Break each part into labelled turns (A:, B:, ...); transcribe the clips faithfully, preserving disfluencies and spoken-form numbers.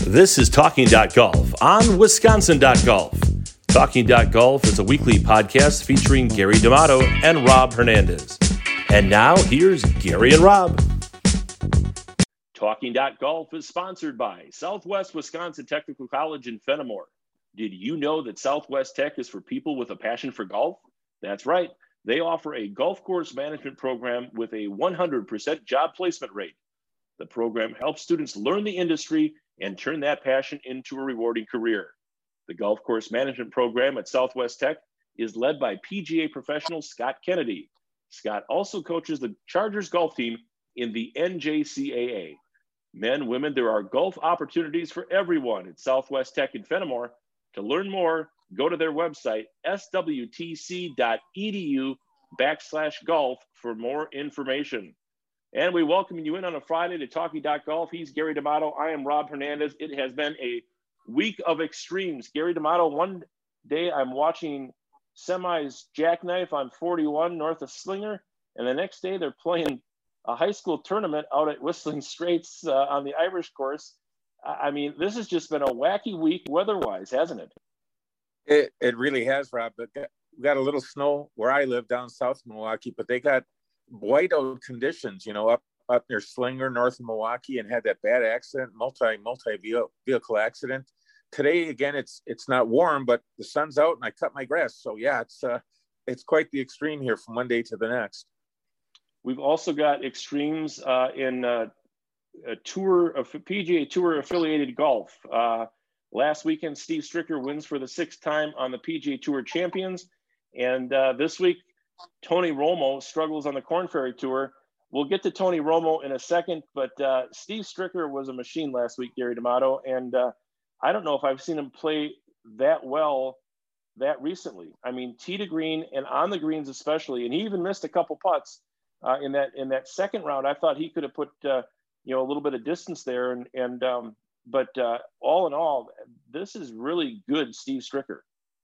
A: This is Talking Golf on Wisconsin Golf. Talking Golf is a weekly podcast featuring Gary D'Amato and Rob Hernandez. And now, here's Gary and Rob. Talking Golf is sponsored by Southwest Wisconsin Technical College in Fenimore. Did you know that Southwest Tech is for people with a passion for golf? That's right. They offer a golf course management program with a one hundred percent job placement rate. The program helps students learn the industry and turn that passion into a rewarding career. The golf course management program at Southwest Tech is led by P G A professional Scott Kennedy. Scott also coaches the Chargers golf team in the N J C A A. Men, women, there are golf opportunities for everyone at Southwest Tech in Fenimore. To learn more, go to their website, swtc.edu backslash golf for more information. And we welcome you in on a Friday to Talking Golf. He's Gary D'Amato. I am Rob Hernandez. It has been a week of extremes. Gary D'Amato, one day I'm watching semis jackknife on forty-one north of Slinger, and the next day they're playing a high school tournament out at Whistling Straits uh, on the Irish course. I mean, this has just been a wacky week weather-wise, hasn't it?
B: It it really has, Rob. But we got a little snow where I live down south of Milwaukee, but they got whiteout conditions, you know, up up near Slinger, north of Milwaukee, and had that bad accident, multi multi vehicle accident. Today again, it's it's not warm, but the sun's out, and I cut my grass. So yeah, it's uh, it's quite the extreme here from one day to the next.
A: We've also got extremes uh, in uh, a tour of P G A Tour affiliated golf. Uh, last weekend, Steve Stricker wins for the sixth time on the P G A Tour Champions, and uh, this week, Tony Romo struggles on the Korn Ferry Tour. We'll get to Tony Romo in a second, but uh, Steve Stricker was a machine last week, Gary D'Amato, and uh, I don't know if I've seen him play that well that recently. I mean, tee to green and on the greens especially, and he even missed a couple putts uh, in that in that second round. I thought he could have put uh, you know a little bit of distance there, and and um, but uh, all in all, this is really good, Steve Stricker.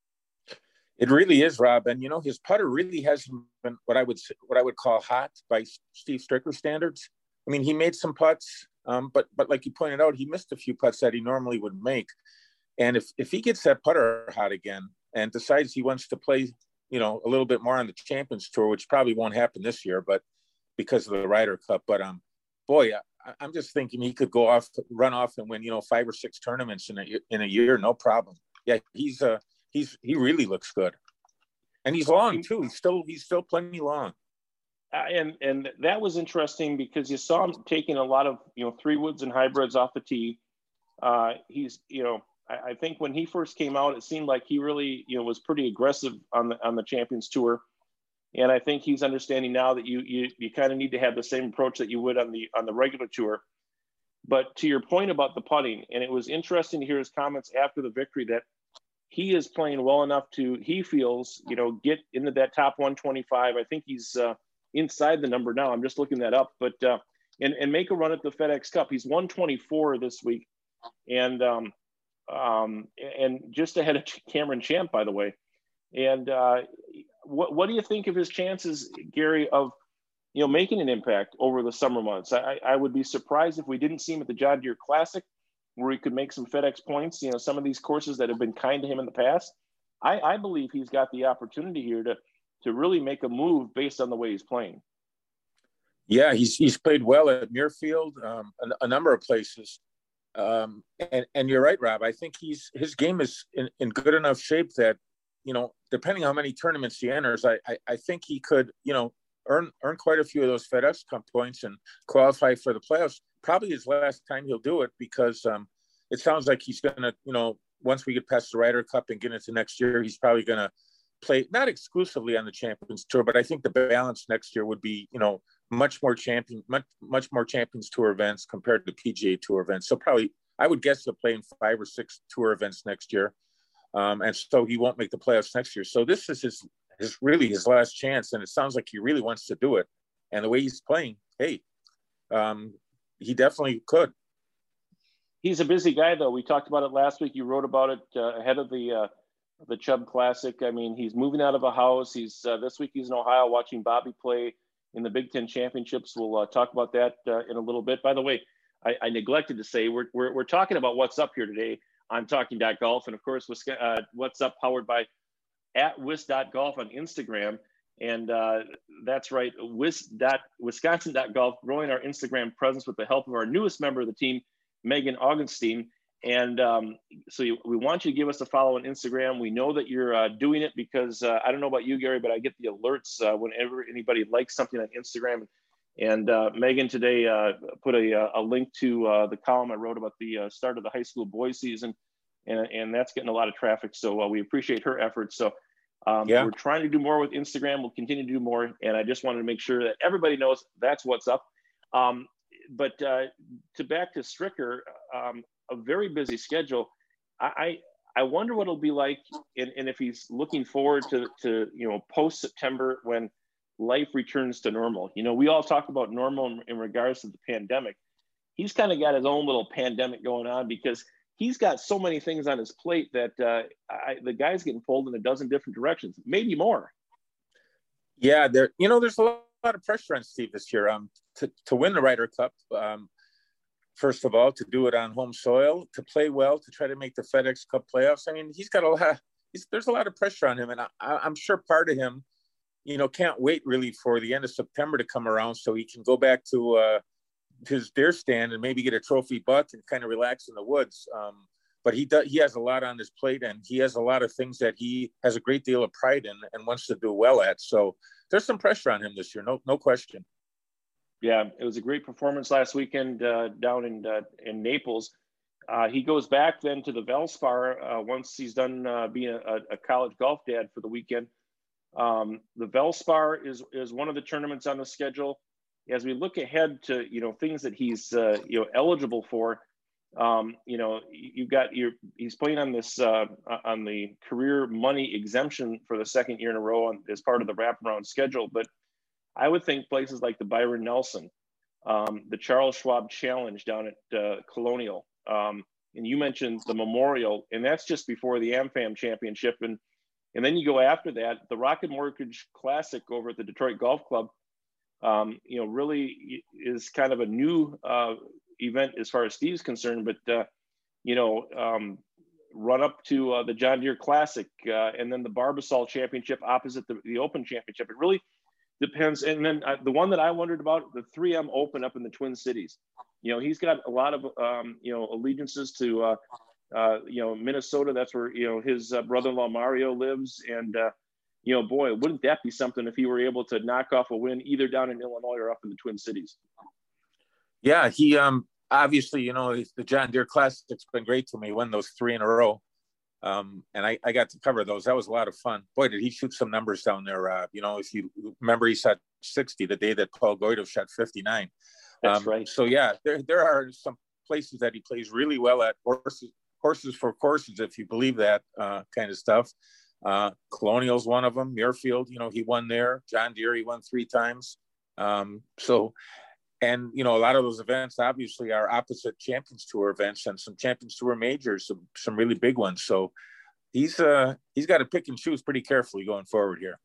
B: It really is, Rob, and you know his putter really hasn't been what I would what I would call hot by Steve Stricker standards. I mean, he made some putts, um, but but like you pointed out, he missed a few putts that he normally would make. And if if he gets that putter hot again and decides he wants to play, you know, a little bit more on the Champions Tour, which probably won't happen this year, but because of the Ryder Cup. But um, boy, I, I'm just thinking he could go off, run off, and win, you know, five or six tournaments in a in a year, no problem. Yeah, he's a uh, He's he really looks good, and he's long too. He's still he's still plenty long.
A: Uh, and and that was interesting because you saw him taking a lot of you know three woods and hybrids off the tee. Uh, he's you know I, I think when he first came out, it seemed like he really you know was pretty aggressive on the on the Champions Tour, and I think he's understanding now that you you you kind of need to have the same approach that you would on the on the regular tour. But to your point about the putting, and it was interesting to hear his comments after the victory that he is playing well enough to, he feels, you know, get into that top one twenty-five. I think he's uh, inside the number now. I'm just looking that up, but uh, and and make a run at the FedEx Cup. He's one twenty-four this week, and um, um, and just ahead of Cameron Champ, by the way. And uh, what what do you think of his chances, Gary, of you know making an impact over the summer months? I, I would be surprised if we didn't see him at the John Deere Classic, where he could make some FedEx points, you know, some of these courses that have been kind to him in the past. I, I believe he's got the opportunity here to to really make a move based on the way he's playing.
B: Yeah, he's he's played well at Muirfield, um, a, a number of places. Um, and, and you're right, Rob. I think he's his game is in, in good enough shape that, you know, depending on how many tournaments he enters, I, I, I think he could, you know, earn earn quite a few of those FedEx Cup points and qualify for the playoffs. Probably his last time he'll do it because um, it sounds like he's going to, you know, once we get past the Ryder Cup and get into next year, he's probably going to play not exclusively on the Champions Tour, but I think the balance next year would be, you know, much more champion, much, much more Champions Tour events compared to P G A Tour events. So probably, I would guess he'll play in five or six tour events next year. Um, and so he won't make the playoffs next year. So this is his, his really his last chance. And it sounds like he really wants to do it. And the way he's playing, hey, um, he definitely could.
A: He's a busy guy, though. We talked about it last week. You wrote about it uh, ahead of the uh, the Chubb Classic. I mean, he's moving out of a house. He's uh, this week he's in Ohio watching Bobby play in the Big Ten Championships. We'll uh, talk about that uh, in a little bit. By the way, I, I neglected to say we're, we're we're talking about What's Up here today on Talking Golf, and of course, uh, What's Up powered by at Wis dot golf on Instagram. And uh, that's right, Wis. Wisconsin dot golf, growing our Instagram presence with the help of our newest member of the team, Megan Augenstein. And um, so you, we want you to give us a follow on Instagram. We know that you're uh, doing it because uh, I don't know about you, Gary, but I get the alerts uh, whenever anybody likes something on Instagram. And uh, Megan today uh, put a, a link to uh, the column I wrote about the uh, start of the high school boys season. And, and that's getting a lot of traffic. So uh, we appreciate her efforts. So Um, yeah. We're trying to do more with Instagram. We'll continue to do more. And I just wanted to make sure that everybody knows that's what's up. Um, but uh, to back to Stricker, um, a very busy schedule. I, I, I wonder what it'll be like and, and if he's looking forward to, to, you know, post-September when life returns to normal. You know, we all talk about normal in, in regards to the pandemic. He's kind of got his own little pandemic going on because he's got so many things on his plate that uh, I, the guy's getting pulled in a dozen different directions, maybe more.
B: Yeah, there. You know, there's a lot, a lot of pressure on Steve this year. Um, to to win the Ryder Cup, um, first of all, to do it on home soil, to play well, to try to make the FedEx Cup playoffs. I mean, he's got a lot. He's, there's a lot of pressure on him, and I, I'm sure part of him, you know, can't wait really for the end of September to come around so he can go back to. Uh, his deer stand and maybe get a trophy buck and kind of relax in the woods. Um, but he does, he has a lot on his plate and he has a lot of things that he has a great deal of pride in and wants to do well at. So there's some pressure on him this year. No, no question.
A: Yeah. It was a great performance last weekend uh, down in, uh, in Naples. Uh, he goes back then to the Valspar uh, once he's done uh, being a, a college golf dad for the weekend. Um, the Valspar is, is one of the tournaments on the schedule. As we look ahead to, you know, things that he's, uh, you know, eligible for, um, you know, you've got your, he's playing on this, uh, on the career money exemption for the second year in a row on, as part of the wraparound schedule. But I would think places like the Byron Nelson, um, the Charles Schwab Challenge down at uh, Colonial. Um, and you mentioned the Memorial, and that's just before the AmFam Championship. And, and then you go after that, the Rocket Mortgage Classic over at the Detroit Golf Club. Um, you know, really is kind of a new uh, event as far as Steve's concerned, but, uh, you know, um, run up to uh, the John Deere Classic uh, and then the Barbasol Championship opposite the, the Open Championship. It really depends. And then uh, the one that I wondered about, the three M Open up in the Twin Cities. You know, he's got a lot of, um, you know, allegiances to, uh, uh, you know, Minnesota. That's where, you know, his uh, brother-in-law Mario lives. And, uh, you know, boy, wouldn't that be something if he were able to knock off a win either down in Illinois or up in the Twin Cities?
B: Yeah, he um obviously, you know, the John Deere Classic's been great to me. Won those three in a row, um, and I, I got to cover those. That was a lot of fun. Boy, did he shoot some numbers down there, Rob. You know, if you remember, he shot sixty the day that Paul Goydo shot fifty-nine.
A: That's
B: um,
A: right.
B: So yeah, there there are some places that he plays really well at. Horses, horses for courses, if you believe that uh, kind of stuff. Uh, Colonial's one of them. Muirfield, you know, he won there. John Deere, he won three times. Um, so, and, you know, a lot of those events obviously are opposite Champions Tour events and some Champions Tour majors, some, some really big ones. So he's, uh, he's got to pick and choose pretty carefully going forward here.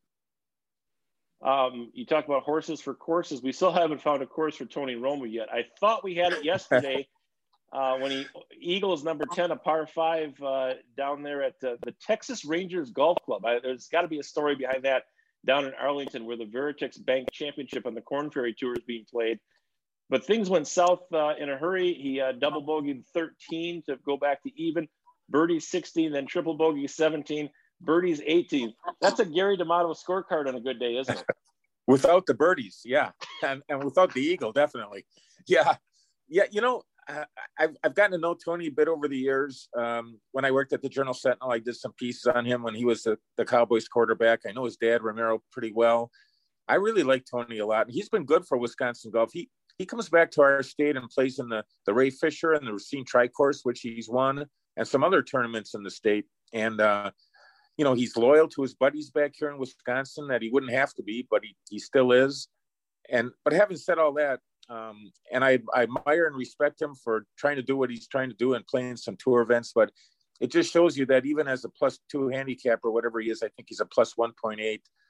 A: Um, you talk about horses for courses. We still haven't found a course for Tony Romo yet. I thought we had it yesterday. Uh, when he Eagles number ten, a par five uh, down there at uh, the Texas Rangers Golf Club. I, there's got to be a story behind that down in Arlington where the Veritex Bank Championship on the Korn Ferry Tour is being played. But things went south uh, in a hurry. He uh, double bogeyed thirteen to go back to even. Birdie sixteen, then triple bogey seventeen. Birdie's eighteen. That's a Gary D'Amato scorecard on a good day, isn't it?
B: Without the birdies, yeah. And, and without the eagle, definitely. Yeah. Yeah, you know, I've, I've gotten to know Tony a bit over the years. Um, when I worked at the Journal Sentinel, I did some pieces on him when he was the, the Cowboys quarterback. I know his dad, Ramiro, pretty well. I really like Tony a lot. And he's been good for Wisconsin golf. He he comes back to our state and plays in the, the Ray Fisher and the Racine Tri-Course, which he's won, and some other tournaments in the state. And, uh, you know, he's loyal to his buddies back here in Wisconsin that he wouldn't have to be, but he, he still is. And but having said all that, Um, and I, I admire and respect him for trying to do what he's trying to do and playing some tour events. But it just shows you that even as a plus two handicap or whatever he is, I think he's a plus one point eight.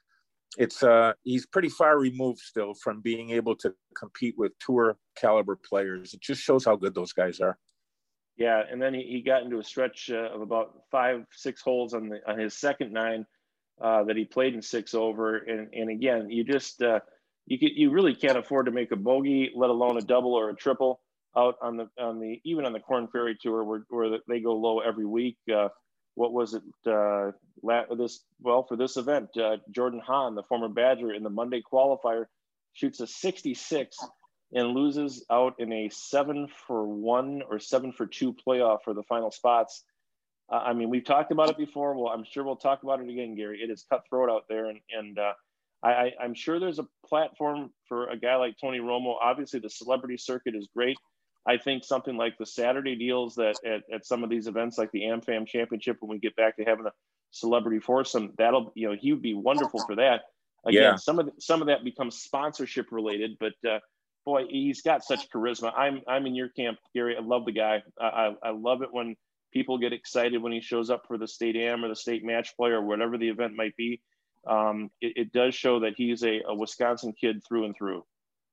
B: it's uh, he's pretty far removed still from being able to compete with tour caliber players. It just shows how good those guys are.
A: Yeah, and then he, he got into a stretch uh, of about five, six holes on the on his second nine uh, that he played in six over. And and again, you just uh, you could, you really can't afford to make a bogey, let alone a double or a triple out on the on the even on the Korn Ferry Tour where where they go low every week. Uh, what was it? Uh, this well for this event, uh, Jordan Hahn, the former Badger, in the Monday qualifier, shoots a sixty-six and loses out in a seven for one or seven for two playoff for the final spots. Uh, I mean, we've talked about it before. Well, I'm sure we'll talk about it again, Gary. It is cutthroat out there, and and uh, I, I, I'm sure there's a platform for a guy like Tony Romo. Obviously, the celebrity circuit is great. I think something like the Saturday deals that at, at some of these events, like the AmFam Championship, when we get back to having a celebrity foursome, that'll, you know, he would be wonderful for that. Again, yeah. some of the, some of that becomes sponsorship related, but uh, boy, he's got such charisma. I'm I'm in your camp, Gary. I love the guy. I, I I love it when people get excited when he shows up for the state am or the state match play or whatever the event might be. Um, it, it does show that he's a, a Wisconsin kid through and through.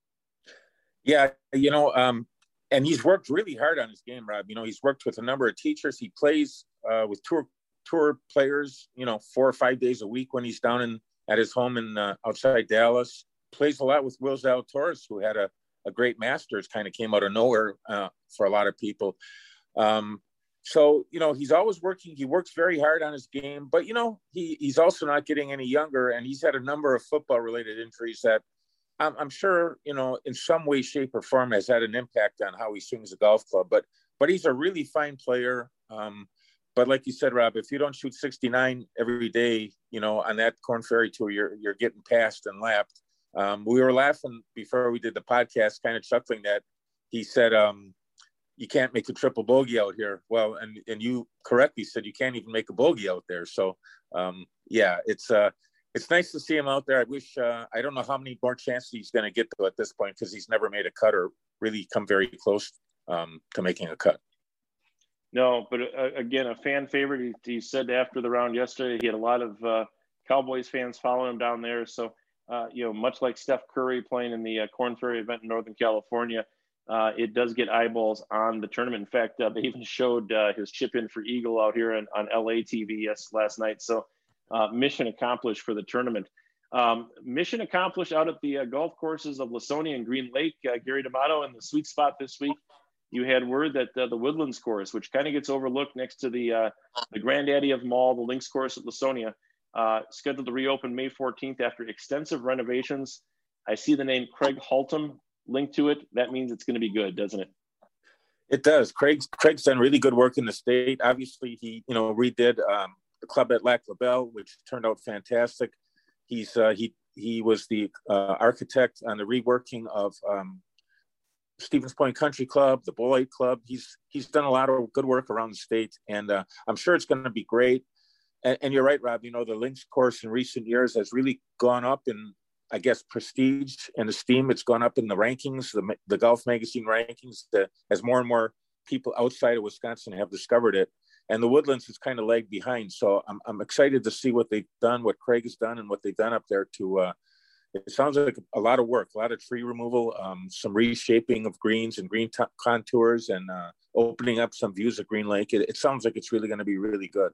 B: Yeah, you know. Um... And he's worked really hard on his game, Rob. You know, he's worked with a number of teachers. He plays uh, with tour tour players, you know, four or five days a week when he's down in at his home in uh, outside Dallas. Plays a lot with Will Zalatoris, who had a, a great Masters, kind of came out of nowhere uh, for a lot of people. Um, so, you know, he's always working. He works very hard on his game. But, you know, he he's also not getting any younger. And he's had a number of football-related injuries that I'm, I'm sure, you know, in some way, shape, or form has had an impact on how he swings a golf club. But but he's a really fine player. Um, but like you said, Rob, if you don't shoot sixty-nine every day, you know, on that Korn Ferry Tour, you're you're getting passed and lapped. Um, we were laughing before we did the podcast, kind of chuckling that he said, um, you can't make a triple bogey out here. Well, and and you correctly said you can't even make a bogey out there. So, um, yeah, it's uh, – it's nice to see him out there. I wish, uh, I don't know how many more chances he's going to get to at this point because he's never made a cut or really come very close um, to making a cut.
A: No, but uh, again, a fan favorite. He, he said after the round yesterday, he had a lot of uh, Cowboys fans following him down there. So, uh, you know, much like Steph Curry playing in the uh, Korn Ferry event in Northern California, uh, it does get eyeballs on the tournament. In fact, uh, they even showed uh, his chip in for Eagle out here on, on L A T V yes, last night. So, Uh, mission accomplished for the tournament. Um, mission accomplished out at the uh, golf courses of Lasonia and Green Lake. Uh, Gary D'Amato in the sweet spot this week. You had word that uh, the Woodlands course, which kind of gets overlooked next to the uh, the granddaddy of them all, the Links course at Lasonia, uh, scheduled to reopen May fourteenth after extensive renovations. I see the name Craig Haltom linked to it. That means it's going to be good, doesn't it?
B: It does. Craig's Craig's done really good work in the state. Obviously, he you know redid um, the club at Lac La Belle, which turned out fantastic. He's uh, he he was the uh, architect on the reworking of um, Stevens Point Country Club, the Bolite Club. He's he's done a lot of good work around the state, and uh, I'm sure it's going to be great. And, and you're right, Rob. You know, the Links course in recent years has really gone up in, I guess, prestige and esteem. It's gone up in the rankings, the the Golf Magazine rankings, the, as more and more people outside of Wisconsin have discovered it. And the Woodlands has kind of lagged behind. So I'm I'm excited to see what they've done, what Craig has done, and what they've done up there to, uh, it sounds like a lot of work, a lot of tree removal, um, some reshaping of greens and green t- contours, and uh, opening up some views of Green Lake. It, it sounds like it's really going to be really good.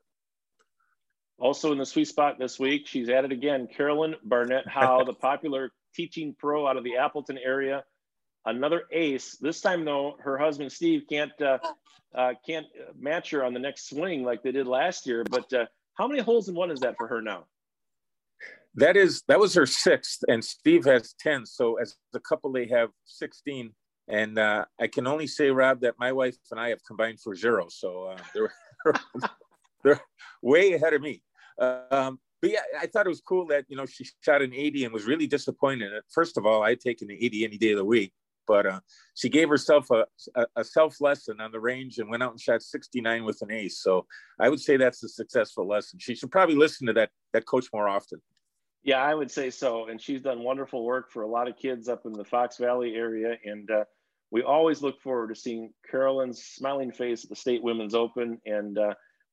A: Also in the sweet spot this week, she's at it again. Carolyn Barnett Howe, the popular teaching pro out of the Appleton area. Another ace. This time, though, her husband, Steve, can't uh, uh, can't match her on the next swing like they did last year. But uh, how many holes in one is that for her now?
B: That is that was her sixth, and Steve has ten. So as a couple, they have sixteen. And uh, I can only say, Rob, that my wife and I have combined for zero. So uh, they're they're way ahead of me. Um, but yeah, I thought it was cool that, you know, she shot an eighty and was really disappointed. First of all, I'd taken an eighty any day of the week. But uh, she gave herself a, a, a self lesson on the range and went out and shot sixty-nine with an ace. So I would say that's a successful lesson. She should probably listen to that that coach more often.
A: Yeah, I would say so. And she's done wonderful work for a lot of kids up in the Fox Valley area. And uh, we always look forward to seeing Carolyn's smiling face at the State Women's Open. And uh,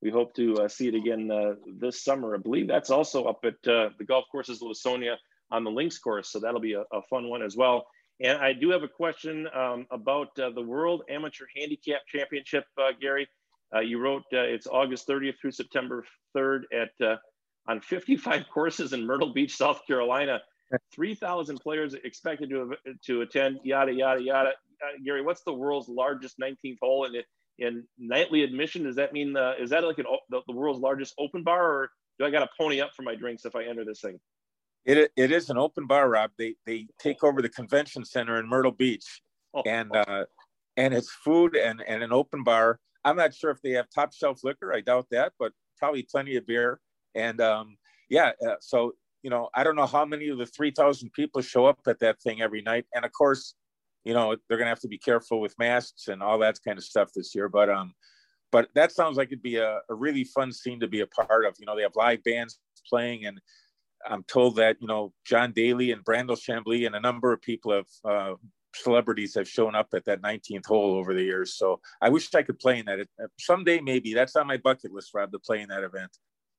A: we hope to uh, see it again uh, this summer. I believe that's also up at uh, the golf courses of Lawsonia on the links course. So that'll be a, a fun one as well. And I do have a question um, about uh, the World Amateur Handicap Championship, uh, Gary. Uh, you wrote uh, it's August thirtieth through September third at uh, on fifty-five courses in Myrtle Beach, South Carolina. three thousand players expected to to attend. Yada yada yada. Uh, Gary, what's the world's largest nineteenth hole in in nightly admission? Does that mean uh, is that like an, the, the world's largest open bar, or do I got to pony up for my drinks if I enter this thing?
B: It it is an open bar, Rob. They they take over the convention center in Myrtle Beach,
A: oh,
B: and
A: oh.
B: uh, and it's food and and an open bar. I'm not sure if they have top shelf liquor. I doubt that, but probably plenty of beer. And um, yeah, uh, so you know, I don't know how many of the three thousand people show up at that thing every night. And of course, you know, they're gonna have to be careful with masks and all that kind of stuff this year. But um, but that sounds like it'd be a, a really fun scene to be a part of. You know, they have live bands playing, and I'm told that, you know, John Daly and Brandel Chambly and a number of people have uh, celebrities have shown up at that nineteenth hole over the years. So I wish I could play in that someday. Maybe that's on my bucket list, Rob, to play in that event.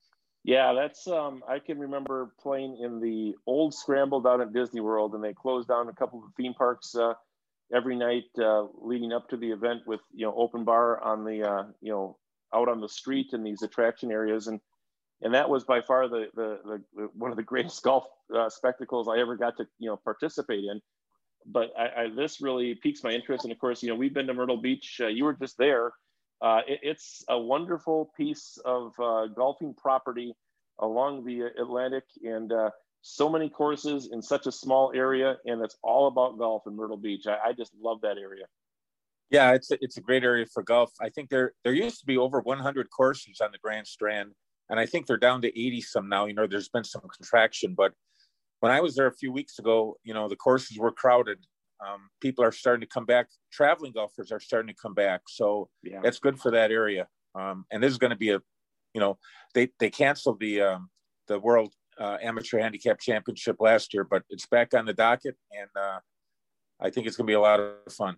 A: Yeah, that's um I can remember playing in the old scramble down at Disney World, and they closed down a couple of theme parks uh, every night uh, leading up to the event with, you know, open bar on the uh, you know, out on the street in these attraction areas. And And that was by far the, the, the, the one of the greatest golf uh, spectacles I ever got to, you know, participate in. But I, I, this really piques my interest. And of course, you know, we've been to Myrtle Beach. Uh, you were just there. Uh, it, it's a wonderful piece of uh, golfing property along the Atlantic, and uh, so many courses in such a small area. And it's all about golf in Myrtle Beach. I, I just love that area.
B: Yeah, it's a, it's a great area for golf. I think there there used to be over one hundred courses on the Grand Strand, and I think they're down to eighty some now. You know, there's been some contraction, but when I was there a few weeks ago, you know, the courses were crowded. Um, people are starting to come back. Traveling golfers are starting to come back. So yeah, that's good for that area. Um, and this is going to be a, you know, they, they canceled the, um, the World uh, Amateur Handicap Championship last year, but it's back on the docket. And uh, I think it's going to be a lot of fun.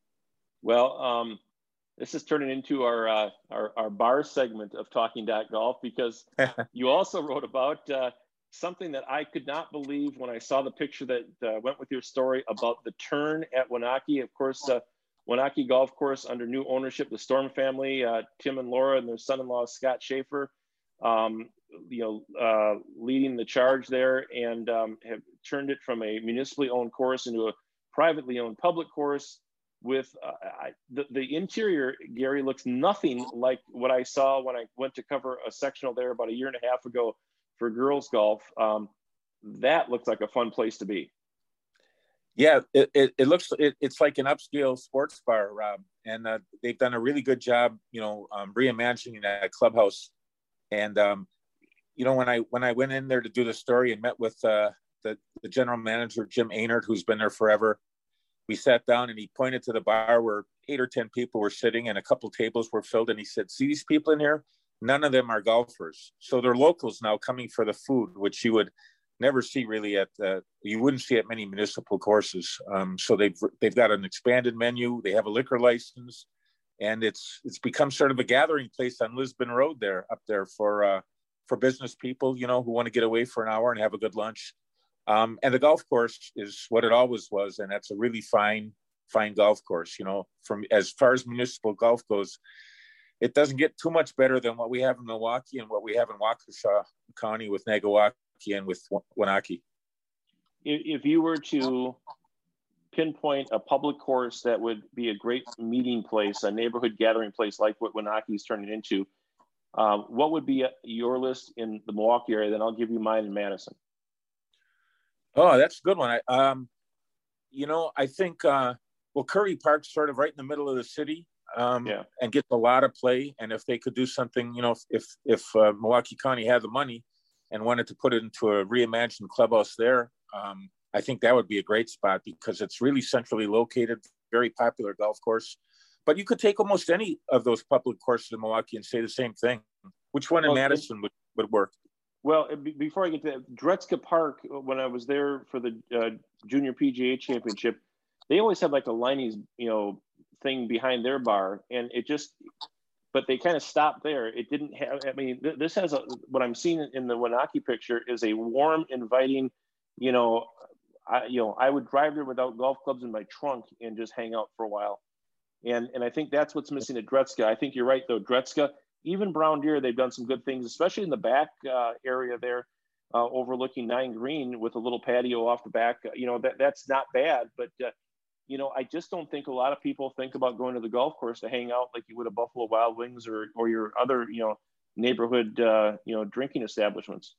A: Well, um, this is turning into our, uh, our, our bar segment of Talking Dot Golf, because you also wrote about uh, something that I could not believe when I saw the picture that uh, went with your story about the turn at Waunakee. Of course, uh, Waunakee Golf Course under new ownership, the Storm family, uh, Tim and Laura and their son-in-law, Scott Schaefer, um, you know, uh, leading the charge there, and um, have turned it from a municipally owned course into a privately owned public course. With uh, I, the, the interior, Gary, looks nothing like what I saw when I went to cover a sectional there about a year and a half ago for girls golf. Um, that looks like a fun place to be.
B: Yeah, it, it, it looks, it, it's like an upscale sports bar, Rob. And uh, they've done a really good job, you know, um, reimagining that clubhouse. And, um, you know, when I, when I went in there to do the story and met with uh, the, the general manager, Jim Einert, who's been there forever, we sat down and he pointed to the bar where eight or ten people were sitting and a couple tables were filled. And he said, see these people in here? None of them are golfers. So they're locals now coming for the food, which you would never see really at, uh, you wouldn't see at many municipal courses. Um, so they've, they've got an expanded menu. They have a liquor license, and it's, it's become sort of a gathering place on Lisbon Road there, up there for, uh, for business people, you know, who want to get away for an hour and have a good lunch. Um, and the golf course is what it always was. And that's a really fine, fine golf course, you know, from as far as municipal golf goes. It doesn't get too much better than what we have in Milwaukee and what we have in Waukesha County with Nagawaki and with Waunakee.
A: If you were to pinpoint a public course that would be a great meeting place, a neighborhood gathering place like what Waunakee is turning into, um, what would be your list in the Milwaukee area? Then I'll give you mine in Madison.
B: Oh, that's a good one. I, um, you know, I think, uh, well, Curry Park's sort of right in the middle of the city. Um, yeah. And gets a lot of play. And if they could do something, you know, if if uh, Milwaukee County had the money and wanted to put it into a reimagined clubhouse there, um, I think that would be a great spot because it's really centrally located, very popular golf course. But you could take almost any of those public courses in Milwaukee and say the same thing. Which one in well, Madison would, would work?
A: Well, before I get to that, Dretzka Park, when I was there for the uh, Junior P G A Championship, they always had like a Liney's, you know, thing behind their bar, and it just but they kind of stopped there. It didn't have, I mean, th- this has a, what I'm seeing in the Waunakee picture is a warm, inviting, you know, I, you know, I would drive there without golf clubs in my trunk and just hang out for a while. And, and I think that's what's missing at Dretska. I think you're right, though. Dretska, even Brown Deer, they've done some good things, especially in the back uh, area there, uh, overlooking Nine Green with a little patio off the back. You know, that that's not bad. But, uh, you know, I just don't think a lot of people think about going to the golf course to hang out like you would at Buffalo Wild Wings or, or your other, you know, neighborhood, uh, you know, drinking establishments.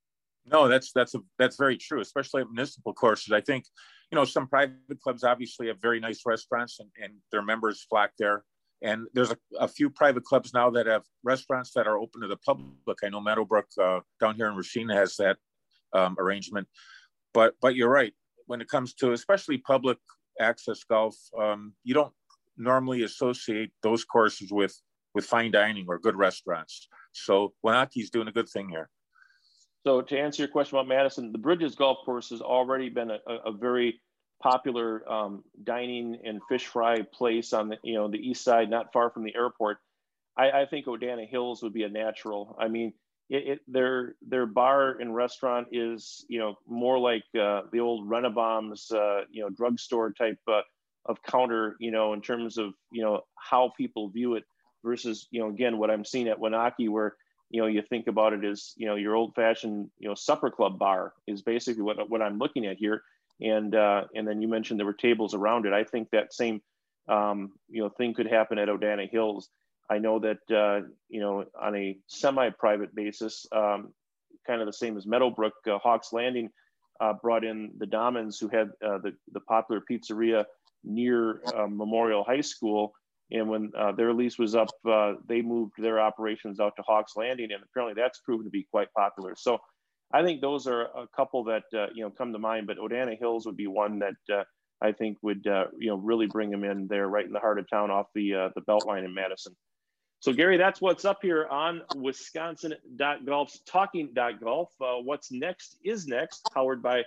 B: No, that's that's a, that's very true, especially at municipal courses. I think, you know, some private clubs obviously have very nice restaurants and, and their members flock there. And there's a, a few private clubs now that have restaurants that are open to the public. I know Meadowbrook uh, down here in Racine has that um, arrangement. But but you're right. When it comes to especially public access golf, um, you don't normally associate those courses with with fine dining or good restaurants. So Waunakee's doing a good thing here.
A: So to answer your question about Madison, the Bridges Golf Course has already been a, a very popular um, dining and fish fry place on the, you know, the east side, not far from the airport. I, I think Odana Hills would be a natural. I mean, it, it, their their bar and restaurant is, you know, more like uh, the old Renabaum's, uh, you know, drugstore type uh, of counter, you know, in terms of, you know, how people view it versus, you know, again, what I'm seeing at Waunakee where, you know, you think about it as, you know, your old fashioned, you know, supper club bar is basically what, what I'm looking at here. And, uh, and then you mentioned there were tables around it. I think that same, um, you know, thing could happen at Odana Hills. I know that, uh, you know, on a semi-private basis, um, kind of the same as Meadowbrook, uh, Hawks Landing uh, brought in the Domans who had uh, the, the popular pizzeria near uh, Memorial High School. And when uh, their lease was up, uh, they moved their operations out to Hawks Landing, and apparently that's proven to be quite popular. So I think those are a couple that, uh, you know, come to mind, but Odana Hills would be one that uh, I think would, uh, you know, really bring them in there right in the heart of town off the, uh, the Beltline in Madison. So Gary, that's what's up here on Wisconsin dot golf's Talking dot golf. Uh, what's next is next, powered by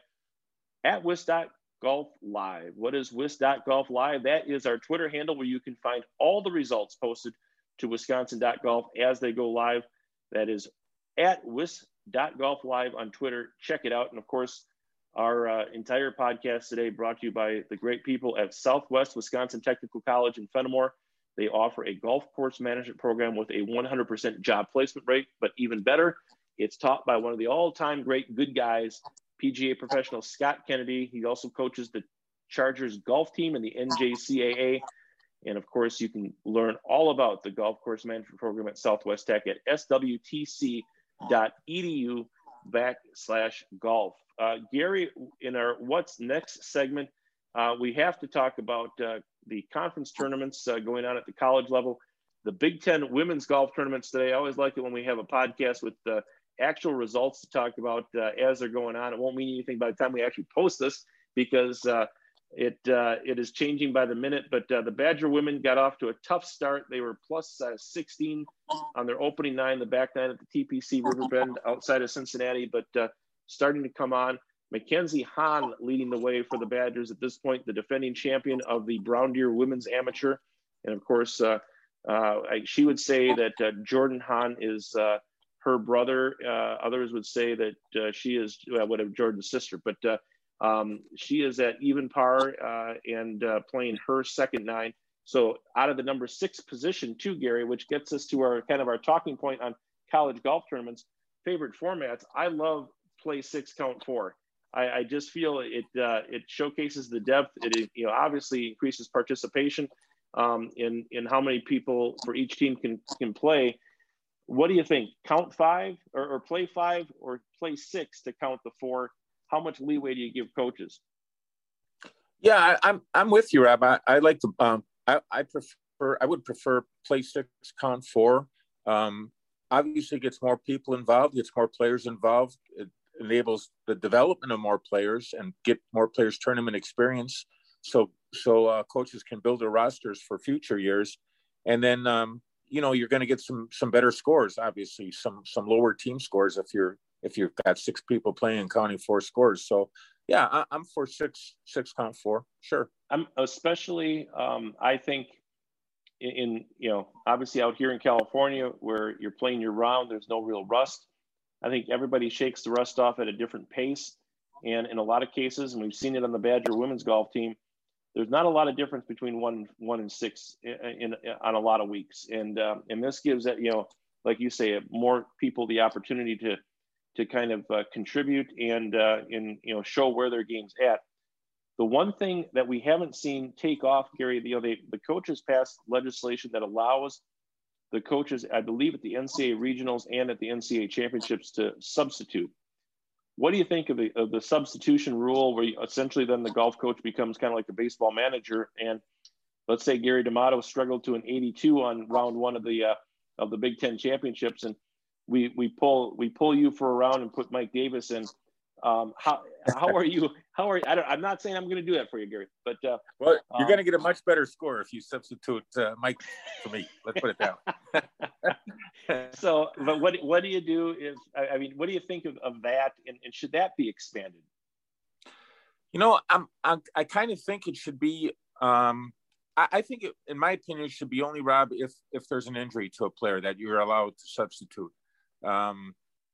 A: at Wis dot golf live. What is Wis dot golf live? That is our Twitter handle where you can find all the results posted to Wisconsin dot golf as they go live. That is at Wis dot golf live on Twitter. Check it out. And of course, our uh, entire podcast today brought to you by the great people at Southwest Wisconsin Technical College in Fenimore. They offer a golf course management program with a one hundred percent job placement rate, but even better, it's taught by one of the all-time great good guys, P G A professional Scott Kennedy. He also coaches the Chargers golf team in the N J C A A. And of course, you can learn all about the golf course management program at Southwest Tech at S W T C dot E D U backslash golf. Uh, Gary, in our What's Next segment, uh, we have to talk about uh, the conference tournaments uh, going on at the college level. The Big Ten women's golf tournaments today. I always like it when we have a podcast with uh, actual results to talk about uh, as they're going on. It won't mean anything by the time we actually post this because uh, it uh, it is changing by the minute. But uh, the Badger women got off to a tough start. They were plus uh, sixteen on their opening nine, the back nine at the T P C Riverbend outside of Cincinnati, but uh, starting to come on. Mackenzie Hahn leading the way for the Badgers at this point, the defending champion of the Brown Deer Women's Amateur. And of course, uh, uh, I, she would say that uh, Jordan Hahn is uh, her brother. Uh, others would say that uh, she is uh, whatever Jordan's sister, but uh, um, she is at even par uh, and uh, playing her second nine. So out of the number six position too, Gary, which gets us to our kind of our talking point on college golf tournaments, favorite formats. I love play six, count four. I, I just feel it uh, it showcases the depth. It, you know, obviously increases participation um, in in how many people for each team can can play. What do you think? Count five or, or play five or play six to count the four? How much leeway do you give coaches?
B: Yeah, I, I'm I'm with you, Rob. I, I like to um I, I prefer I would prefer play six, count four. Um, obviously, it gets more people involved, gets more players involved. It enables the development of more players and get more players tournament experience. So so uh, coaches can build their rosters for future years, and then um, you know you're going to get some some better scores. Obviously, some some lower team scores if you're if you've got six people playing and counting four scores. So yeah, I, I'm for six six count four. Sure.
A: I'm especially um, I think in, in, you know, obviously out here in California where you're playing year round, there's no real rust. I think everybody shakes the rust off at a different pace. And in a lot of cases, and we've seen it on the Badger women's golf team, there's not a lot of difference between one, one and six in, in, in on a lot of weeks. And, um, and this gives that, you know, like you say, more people the opportunity to, to kind of uh, contribute and, uh, and, you know, show where their game's at. The one thing that we haven't seen take off, Gary, you know, they, the coaches passed legislation that allows the coaches, I believe at the N C A A regionals and at the N C A A championships, to substitute. What do you think of the, of the substitution rule, where you, essentially then the golf coach becomes kind of like the baseball manager? And let's say Gary D'Amato struggled to an eighty-two on round one of the uh, of the Big Ten championships, and we we pull we pull you for a round and put Mike Davis in. Um, how how are you? How are you? I don't, I'm not saying I'm going to do that for you, Gary, but uh,
B: well, you're
A: um,
B: going to get a much better score if you substitute uh, Mike for me. Let's put it down.
A: So, but what what do you do if I, I mean, what do you think of, of that, and, and should that be expanded?
B: You know, I'm, I'm I kind of think it should be. Um, I, I think, it, in my opinion, it should be only, Rob, if if there's an injury to a player that you're allowed to substitute. Um,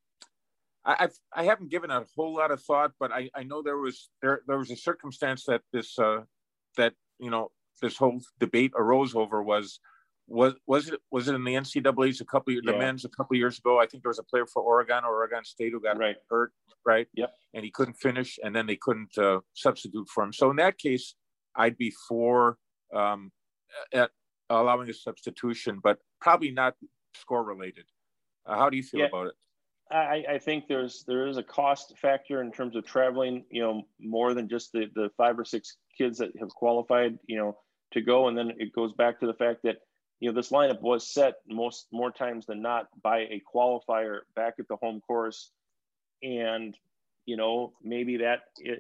B: I, I've I haven't given a whole lot of thought, but I, I know there was there there was a circumstance that this uh, that you know this whole debate arose over was was was it was it in the N C double A's a couple of, yeah. the men's a couple of years ago. I think there was a player for Oregon or Oregon State who got
A: right.
B: hurt, right?
A: Yep.
B: And he couldn't finish, and then they couldn't uh, substitute for him. So in that case, I'd be for um, at allowing a substitution, but probably not score related. Uh, how do you feel
A: yeah.
B: about it?
A: I, I think there's there is a cost factor in terms of traveling, you know, more than just the, the five or six kids that have qualified, you know, to go. And then it goes back to the fact that, you know, this lineup was set most more times than not by a qualifier back at the home course. And, you know, maybe that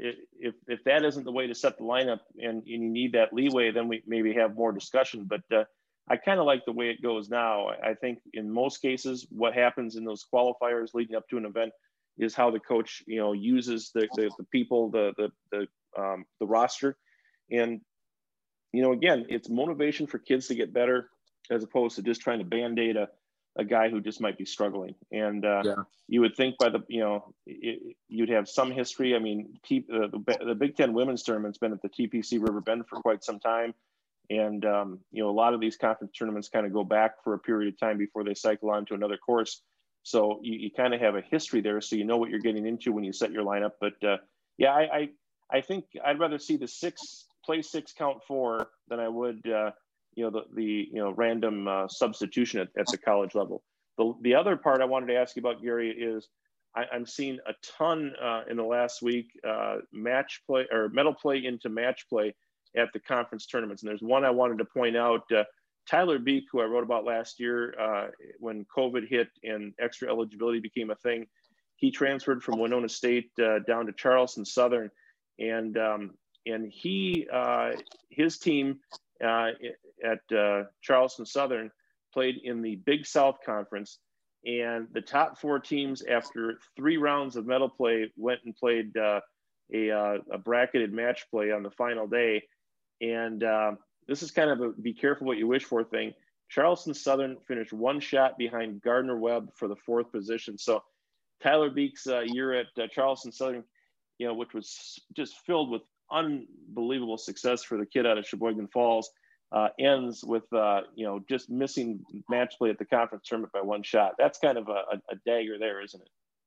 A: if if that isn't the way to set the lineup and, and you need that leeway, then we maybe have more discussion. But uh, I kind of like the way it goes now. I think in most cases, what happens in those qualifiers leading up to an event is how the coach, you know, uses the the, the people, the the the um, the roster, and you know, again, it's motivation for kids to get better as opposed to just trying to band-aid a, a guy who just might be struggling. And uh, yeah. you would think by the, you know, it, you'd have some history. I mean, T, uh, the, the Big Ten women's tournament's been at the T P C River Bend for quite some time. And, um, you know, a lot of these conference tournaments kind of go back for a period of time before they cycle on to another course. So you, you kind of have a history there, so you know what you're getting into when you set your lineup. But, uh, yeah, I, I I think I'd rather see the six, play six, count four than I would, uh, you know, the, the you know, random uh, substitution at, at the college level. The, the other part I wanted to ask you about, Gary, is I, I'm seeing a ton uh, in the last week, uh, match play or medal play into match play at the conference tournaments. And there's one I wanted to point out, uh, Tyler Beek, who I wrote about last year uh, when COVID hit and extra eligibility became a thing. He transferred from Winona State uh, down to Charleston Southern. And um, and he, uh, his team uh, at uh, Charleston Southern played in the Big South Conference. And the top four teams, after three rounds of medal play, went and played uh, a, uh, a bracketed match play on the final day. And uh, this is kind of a be careful what you wish for thing. Charleston Southern finished one shot behind Gardner Webb for the fourth position. So Tyler Beek's uh, year at uh, Charleston Southern, you know, which was just filled with unbelievable success for the kid out of Sheboygan Falls, uh, ends with, uh, you know, just missing match play at the conference tournament by one shot. That's kind of a, a dagger there, isn't it?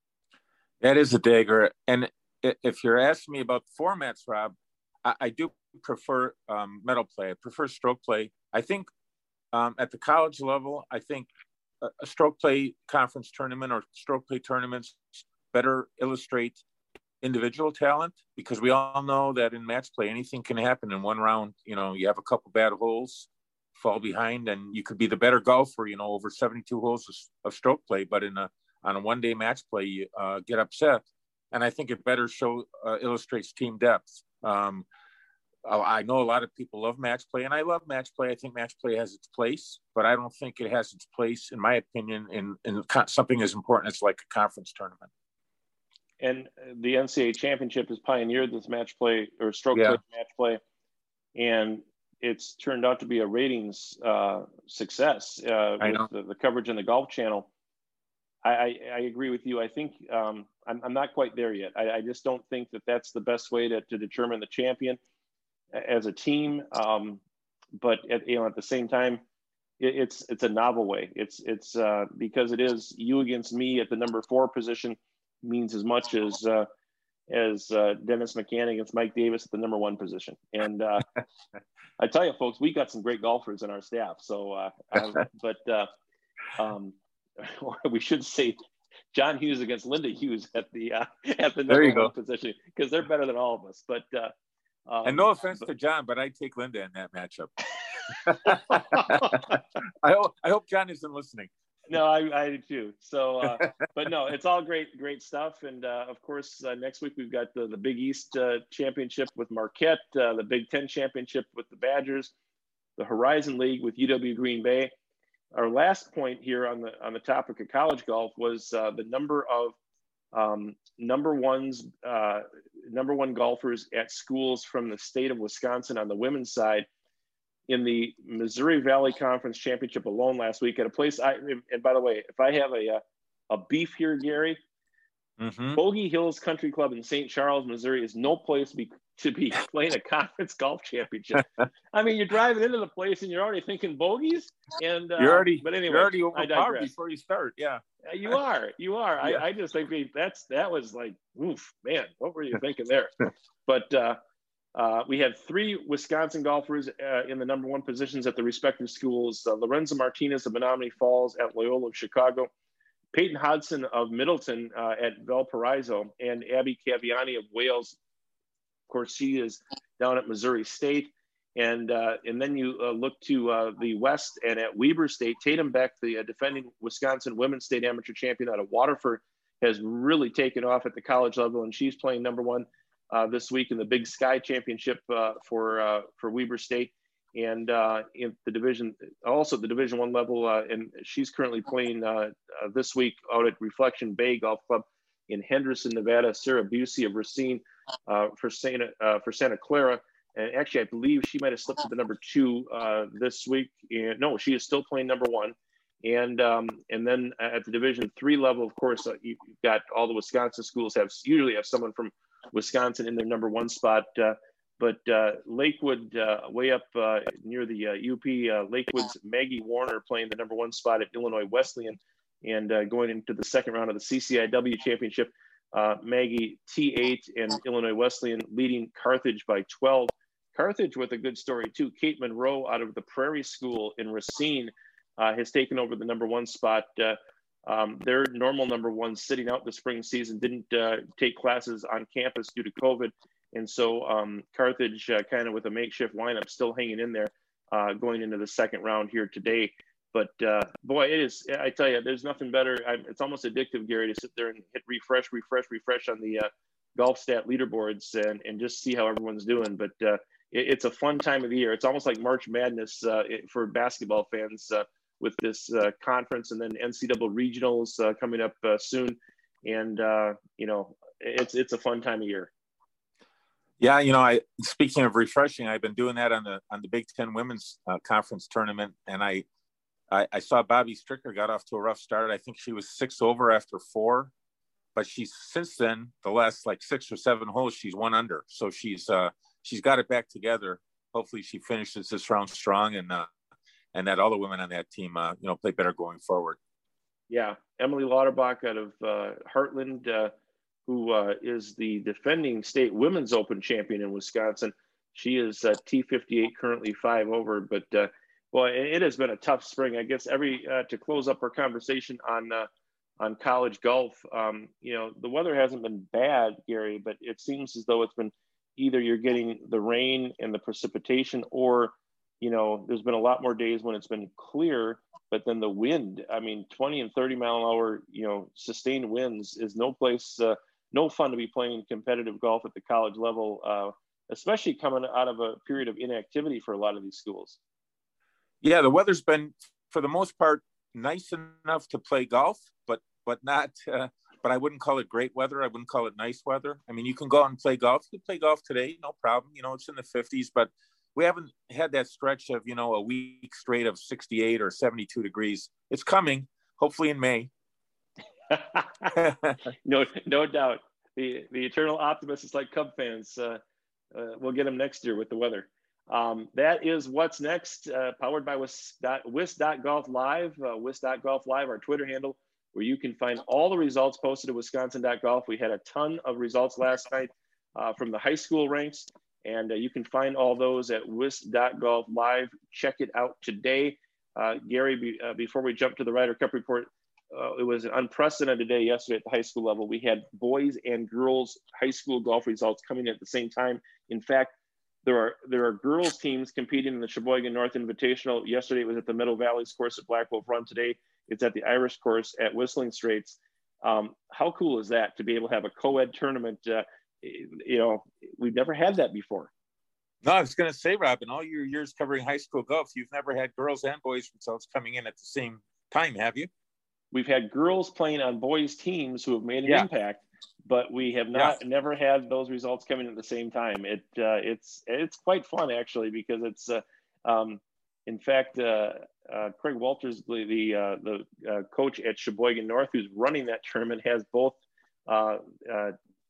B: That is a dagger. And if you're asking me about the formats, Rob, I, I do prefer um, medal play. I prefer stroke play. I think um, at the college level, I think a, a stroke play conference tournament or stroke play tournaments better illustrate individual talent, because we all know that in match play, anything can happen in one round. You know, you have a couple bad holes, fall behind, and you could be the better golfer, you know, over seventy-two holes of, of stroke play, but in a, on a one day match play, you uh, get upset. And I think it better show, uh, illustrates team depth. Um, I know a lot of people love match play, and I love match play. I think match play has its place, but I don't think it has its place, in my opinion, in, in something as important as like a conference tournament.
A: And the N C A A championship has pioneered this match play or stroke
B: yeah.
A: play match play. And it's turned out to be a ratings uh, success uh, with the, the coverage on the Golf Channel. I, I, I agree with you. I think um, I'm, I'm not quite there yet. I, I just don't think that that's the best way to, to determine the champion as a team. Um, but at, you know, at the same time, it, it's it's a novel way. It's it's uh, because it is you against me at the number four position means as much as uh, as uh, Dennis McCann against Mike Davis at the number one position. And uh, I tell you, folks, we got some great golfers in our staff. So, uh, um, but uh, um, we should say John Hughes against Linda Hughes at the uh, at the number one go. position, because they're better than all of us. But uh, um,
B: and no offense but, to John, but I'd take Linda in that matchup. I hope I hope John isn't listening.
A: No, I, I do too. So, uh, but no, it's all great, great stuff. And uh, of course, uh, next week we've got the, the Big East uh, Championship with Marquette, uh, the Big Ten Championship with the Badgers, the Horizon League with U W Green Bay. Our last point here on the on the topic of college golf was uh, the number of um, number ones, uh, number one golfers at schools from the state of Wisconsin on the women's side in the Missouri Valley Conference Championship alone last week at a place. I and by the way, if I have a a, a beef here, Gary, mm-hmm. Bogey Hills Country Club in Saint Charles, Missouri, is no place to be to be playing a conference golf championship. I mean, you're driving into the place and you're already thinking bogeys, and uh,
B: you're already
A: but anyway,
B: you're already overpowered before you start. Yeah,
A: you are, you are. Yeah. I, I just think we, that's that was like, oof, man, what were you thinking there? But. uh Uh, we had three Wisconsin golfers uh, in the number one positions at the respective schools. Uh, Lorenzo Martinez of Menominee Falls at Loyola of Chicago, Peyton Hodson of Middleton uh, at Valparaiso, and Abby Caviani of Wales. Of course, she is down at Missouri State. And uh, and then you uh, look to uh, the West, and at Weber State, Tatum Beck, the uh, defending Wisconsin Women's State Amateur Champion out of Waterford, has really taken off at the college level, and she's playing number one Uh, this week in the Big Sky Championship uh, for uh, for Weber State, and uh, in the division, also the Division One level, uh, and she's currently playing uh, uh, this week out at Reflection Bay Golf Club in Henderson, Nevada. Sarah Busey of Racine uh, for Santa uh, for Santa Clara, and actually I believe she might have slipped to the number two uh, this week. And no, she is still playing number one. And um, and then at the Division Three level, of course, uh, you've got all the Wisconsin schools have usually have someone from Wisconsin in their number one spot, uh, but uh, Lakewood, uh, way up uh, near the uh, U P, uh, Lakewood's Maggie Warner playing the number one spot at Illinois Wesleyan, and uh, going into the second round of the C C I W Championship, uh, Maggie T eight and Illinois Wesleyan leading Carthage by twelve. Carthage with a good story too. Kate Monroe out of the Prairie School in Racine uh, has taken over the number one spot. Uh, Um, their normal number one sitting out the spring season didn't uh, take classes on campus due to COVID. And so um, Carthage uh, kind of with a makeshift lineup still hanging in there uh, going into the second round here today. But uh, boy, it is, I tell you, there's nothing better. I, it's almost addictive, Gary, to sit there and hit refresh, refresh, refresh on the uh, golf stat leaderboards and, and just see how everyone's doing. But uh, it, it's a fun time of the year. It's almost like March Madness uh, for basketball fans uh, with this uh, conference, and then N C double A regionals uh, coming up uh, soon. And, uh, you know, it's, it's a fun time of year.
B: Yeah. You know, I, speaking of refreshing, I've been doing that on the, on the Big Ten women's uh, conference tournament. And I, I, I saw Bobby Stricker got off to a rough start. I think she was six over after four, but she's since then the last like six or seven holes, she's one under. So she's, uh, she's got it back together. Hopefully she finishes this round strong, and, uh, and that all the women on that team, uh, you know, play better going forward.
A: Yeah. Emily Lauterbach out of uh, Heartland, uh, who uh, is the defending state women's open champion in Wisconsin. She is uh, T fifty-eight, currently five over, but uh, boy, it has been a tough spring. I guess every, uh, to close up our conversation on, uh, on college golf, um, you know, the weather hasn't been bad, Gary, but it seems as though it's been either you're getting the rain and the precipitation, or you know, there's been a lot more days when it's been clear, but then the wind, I mean, twenty and thirty mile an hour, you know, sustained winds is no place, uh, no fun to be playing competitive golf at the college level, uh, especially coming out of a period of inactivity for a lot of these schools.
B: Yeah, the weather's been, for the most part, nice enough to play golf, but but not, uh, but I wouldn't call it great weather. I wouldn't call it nice weather. I mean, you can go out and play golf. You can play golf today, no problem. You know, it's in the fifties, but we haven't had that stretch of, you know, a week straight of sixty-eight or seventy-two degrees. It's coming, hopefully in May.
A: no, no doubt. The the eternal optimist is like Cub fans. Uh, uh, we'll get them next year with the weather. Um, that is what's next. Uh, powered by Wisc dot Golf Live, uh, Wisc dot Golf Live, our Twitter handle, where you can find all the results posted at Wisconsin dot golf. We had a ton of results last night uh, from the high school ranks, and uh, you can find all those at Wisc dot Golf Live. Check it out today. Uh, Gary, be, uh, before we jump to the Ryder Cup report, uh, it was an unprecedented day yesterday at the high school level. We had boys and girls high school golf results coming at the same time. In fact, there are there are girls teams competing in the Sheboygan North Invitational. Yesterday it was at the Meadow Valley's course at Black Wolf Run. Today it's at the Irish course at Whistling Straits. Um, how cool is that to be able to have a co-ed tournament? Uh, you know, we've never had that before.
B: No, I was going to say, Rob, in all your years covering high school golf, you've never had girls and boys results coming in at the same time, have you?
A: We've had girls playing on boys teams who have made an
B: yeah.
A: impact, but we have not
B: yeah.
A: never had those results coming at the same time. It uh, it's it's quite fun actually, because it's uh, um, in fact uh, uh, Craig Walters, the the, uh, the uh, coach at Sheboygan North, who's running that tournament, has both uh, uh,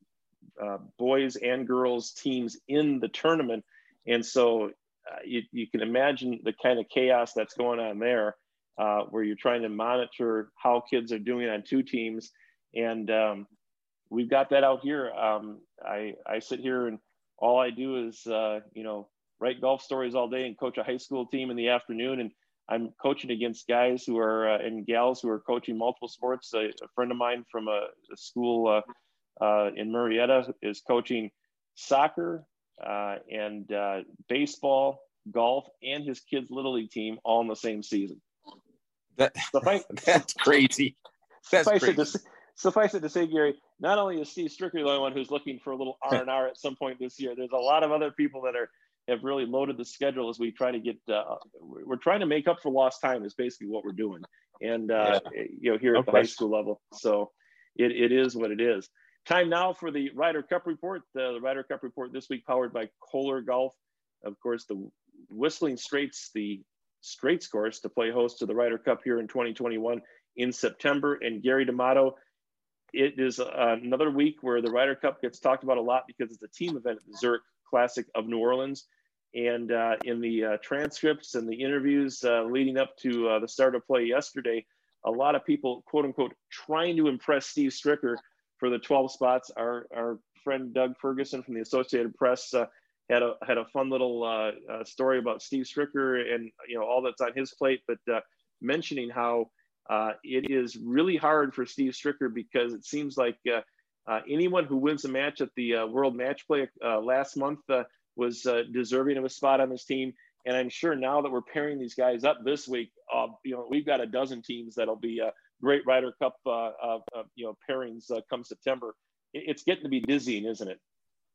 A: uh, boys and girls teams in the tournament, and so uh, you you can imagine the kind of chaos that's going on there. Uh, where you're trying to monitor how kids are doing on two teams. And um, we've got that out here. Um, I, I sit here and all I do is, uh, you know, write golf stories all day and coach a high school team in the afternoon. And I'm coaching against guys who are, uh, and gals who are coaching multiple sports. A, a friend of mine from a, a school uh, uh, in Marietta is coaching soccer uh, and uh, baseball, golf, and his kids' Little League team all in the same season.
B: That, suffice, that's crazy. That's
A: suffice,
B: crazy.
A: It to, suffice it to say, Gary, not only is Steve Stricker the only one who's looking for a little R and R at some point this year, there's a lot of other people that are have really loaded the schedule as we try to get, uh, we're trying to make up for lost time is basically what we're doing. And, uh, yeah. you know, here
B: no
A: at the
B: question.
A: high school level. So it, it is what it is. Time now for the Ryder Cup report. Uh, the Ryder Cup report this week powered by Kohler Golf. Of course, the Whistling Straits, the Straits course to play host to the Ryder Cup here in twenty twenty-one in September. And Gary D'Amato, it is uh, another week where the Ryder Cup gets talked about a lot because it's a team event at the Zurich Classic of New Orleans. And uh, in the uh, transcripts and the interviews uh, leading up to uh, the start of play yesterday, a lot of people, quote unquote, trying to impress Steve Stricker for the twelve spots. Our, our friend Doug Ferguson from the Associated Press uh, had a had a fun little uh, uh, story about Steve Stricker and, you know, all that's on his plate, but uh, mentioning how uh, it is really hard for Steve Stricker because it seems like uh, uh, anyone who wins a match at the uh, World Match Play uh, last month uh, was uh, deserving of a spot on this team. And I'm sure now that we're pairing these guys up this week, uh, you know, we've got a dozen teams that'll be uh, great Ryder Cup, uh, uh, uh, you know, pairings uh, come September. It's getting to be dizzying, isn't it?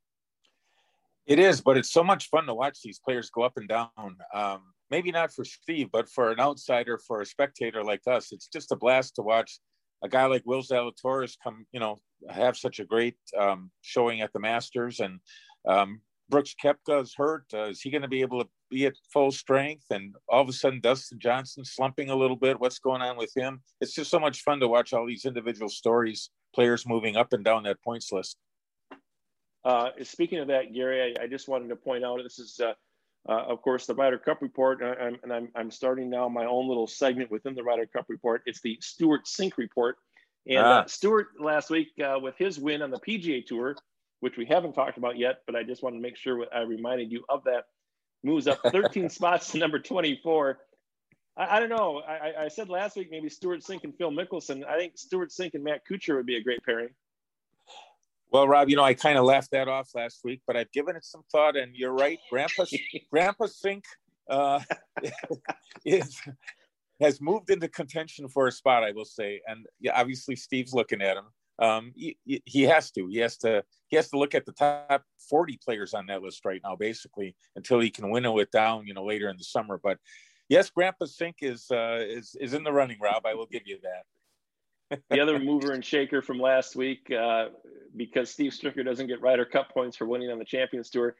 B: It is, but it's so much fun to watch these players go up and down. Um, maybe not for Steve, but for an outsider, for a spectator like us, it's just a blast to watch a guy like Will Zalatoris come, you know, have such a great um, showing at the Masters. And um, Brooks Koepka is hurt. Uh, is he going to be able to be at full strength? And all of a sudden, Dustin Johnson slumping a little bit. What's going on with him? It's just so much fun to watch all these individual stories, players moving up and down that points list.
A: Uh, speaking of that, Gary, I, I just wanted to point out, this is, uh, uh, of course, the Ryder Cup report, and, I'm, and I'm, I'm starting now my own little segment within the Ryder Cup report. It's the Stewart Cink report. And ah. uh, Stewart last week uh, with his win on the P G A Tour, which we haven't talked about yet, but I just wanted to make sure I reminded you of that, moves up thirteen spots to number twenty-four. I, I don't know. I, I said last week maybe Stewart Cink and Phil Mickelson. I think Stewart Cink and Matt Kuchar would be a great pairing.
B: Well, Rob, you know, I kind of laughed that off last week, but I've given it some thought, and you're right. Grandpa, Grandpa Cink uh, is, has moved into contention for a spot, I will say. And yeah, obviously Steve's looking at him. Um, he, he has to. He has to. He has to look at the top forty players on that list right now, basically, until he can winnow it down, you know, later in the summer. But yes, Grandpa Cink is uh, is is in the running, Rob. I will give you that.
A: The other mover and shaker from last week, uh, because Steve Stricker doesn't get Ryder Cup points for winning on the Champions Tour,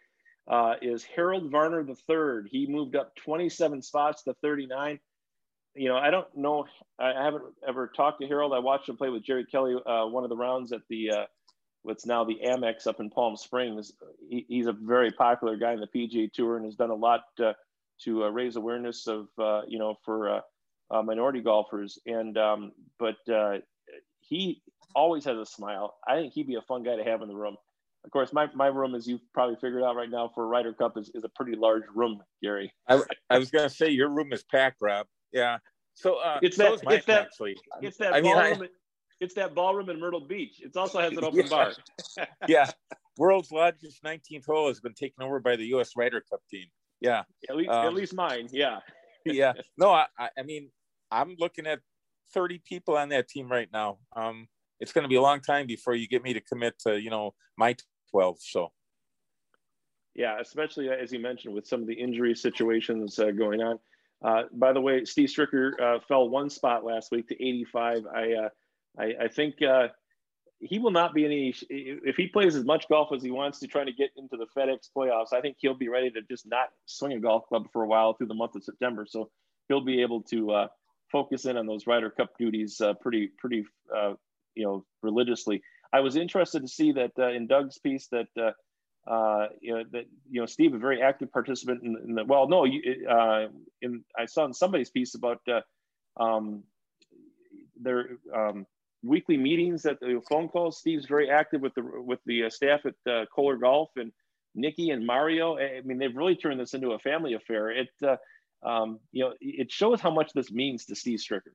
A: uh, is Harold Varner the third. He moved up twenty-seven spots to thirty-nine. You know, I don't know. I haven't ever talked to Harold. I watched him play with Jerry Kelly uh, one of the rounds at the uh, what's now the Amex up in Palm Springs. He, he's a very popular guy in the P G A Tour and has done a lot uh, to uh, raise awareness of uh, you know for uh, uh, minority golfers. And um, but uh, he always has a smile. I think he'd be a fun guy to have in the room. Of course, my, my room, as you've probably figured out right now for Ryder Cup, is, is a pretty large room, Gary.
B: I, I was going to say your room is packed, Rob. Yeah. So uh,
A: it's
B: so
A: that, it's that,
B: actually.
A: It's that
B: I mean,
A: ballroom.
B: I,
A: It's that ballroom in Myrtle Beach. It also has an open
B: yeah,
A: bar.
B: Yeah. World's largest nineteenth hole has been taken over by the U S Ryder Cup team. Yeah.
A: At least, um, at least mine. Yeah.
B: Yeah. No, I, I mean, I'm looking at thirty people on that team right now. Um, it's going to be a long time before you get me to commit to, you know, my twelve. So.
A: Yeah, especially as you mentioned with some of the injury situations uh, going on. Uh, by the way, Steve Stricker uh, fell one spot last week to eighty-five. I, uh, I, I think uh, he will not be any. If he plays as much golf as he wants to, trying to get into the FedEx playoffs, I think he'll be ready to just not swing a golf club for a while through the month of September. So he'll be able to uh, focus in on those Ryder Cup duties uh, pretty, pretty, uh, you know, religiously. I was interested to see that uh, in Doug's piece that. Uh, Uh, you know that you know Steve, a very active participant in, in the well, no, you, uh, in I saw in somebody's piece about uh, um, their um, weekly meetings, at the phone calls. Steve's very active with the with the uh, staff at uh, Kohler Golf, and Nikki and Mario. I mean, they've really turned this into a family affair. It uh, um, you know it shows how much this means to Steve Stricker.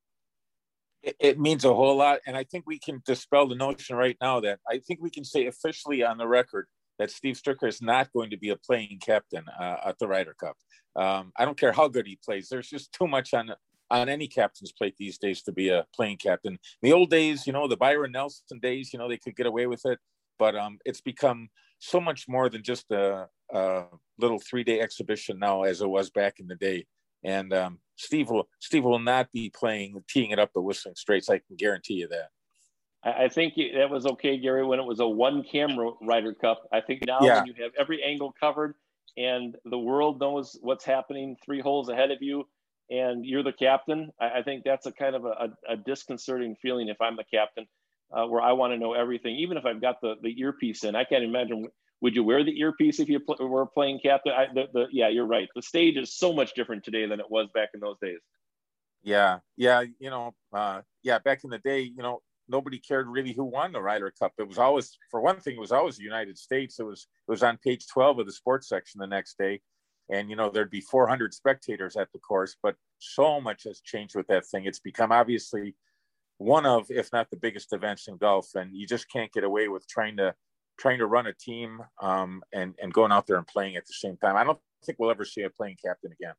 B: It, it means a whole lot, and I think we can dispel the notion right now that I think we can say officially on the record that Steve Stricker is not going to be a playing captain uh, at the Ryder Cup. Um, I don't care how good he plays. There's just too much on on any captain's plate these days to be a playing captain. In the old days, you know, the Byron Nelson days, you know, they could get away with it. But um, it's become so much more than just a, a little three-day exhibition now as it was back in the day. And um, Steve will Steve will not be playing, teeing it up at Whistling Straits. I can guarantee you that.
A: I think that was okay, Gary, when it was a one-camera Ryder Cup. I think now
B: yeah.
A: when you have every angle covered and the world knows what's happening three holes ahead of you and you're the captain, I think that's a kind of a, a disconcerting feeling if I'm the captain, uh, where I want to know everything, even if I've got the, the earpiece in. I can't imagine, would you wear the earpiece if you pl- were playing captain? I, the, the, yeah, you're right. The stage is so much different today than it was back in those days.
B: Yeah, yeah, you know, uh, yeah, back in the day, you know, nobody cared really who won the Ryder Cup. It was always, for one thing, it was always the United States. It was it was on page twelve of the sports section the next day. And, you know, there'd be four hundred spectators at the course, but so much has changed with that thing. It's become obviously one of, if not the biggest events in golf. And you just can't get away with trying to trying to run a team um, and, and going out there and playing at the same time. I don't think we'll ever see a playing captain again.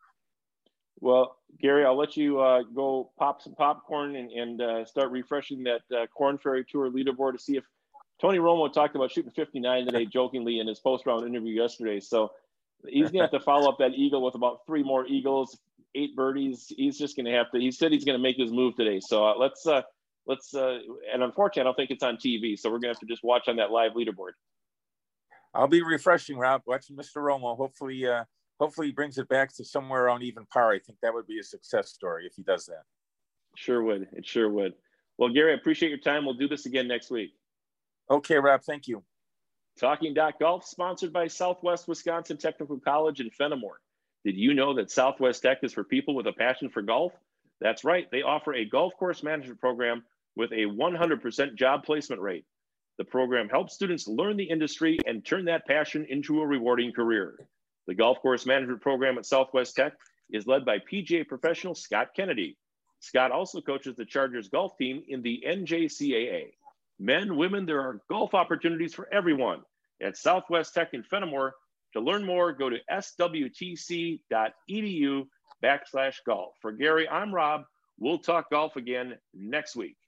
A: Well, Gary, I'll let you uh, go pop some popcorn and, and uh, start refreshing that uh, Corn Ferry Tour leaderboard to see if Tony Romo talked about shooting fifty-nine today jokingly in his post-round interview yesterday. So he's going to have to follow up that eagle with about three more eagles, eight birdies. He's just going to have to, he said he's going to make his move today. So uh, let's, uh, let's, uh, and unfortunately, I don't think it's on T V. So we're going to have to just watch on that live leaderboard.
B: I'll be refreshing, Rob, watching Mister Romo. Hopefully, uh, Hopefully he brings it back to somewhere around even par. I think that would be a success story if he does that.
A: Sure would. It sure would. Well, Gary, I appreciate your time. We'll do this again next week.
B: Okay, Rob. Thank you.
A: Talking Golf, sponsored by Southwest Wisconsin Technical College in Fenimore. Did you know that Southwest Tech is for people with a passion for golf? That's right. They offer a golf course management program with a one hundred percent job placement rate. The program helps students learn the industry and turn that passion into a rewarding career. The golf course management program at Southwest Tech is led by P G A professional Scott Kennedy. Scott also coaches the Chargers golf team in the N J C A A. Men, women, there are golf opportunities for everyone at Southwest Tech in Fenimore. To learn more, go to swtc.edu backslash golf. For Gary, I'm Rob. We'll talk golf again next week.